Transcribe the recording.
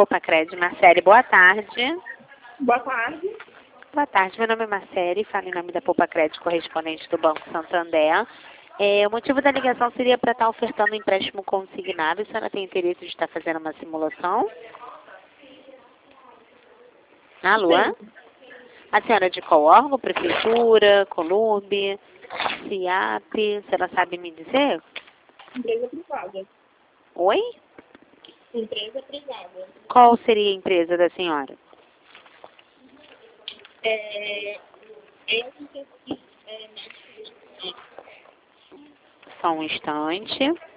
Poupa-Crédito. Marcele, boa tarde. Boa tarde. Boa tarde, meu nome é Marcele, falo em nome da Poupa-Crédito, correspondente do Banco Santander. O motivo da ligação seria para estar ofertando um empréstimo consignado. A senhora tem interesse de estar fazendo uma simulação? Alô? Sim. A senhora é de qual órgão? Prefeitura, Columbe, CIAP? A senhora sabe me dizer? Empresa privada. Oi? Empresa privada. Qual seria a empresa da senhora? Só um instante.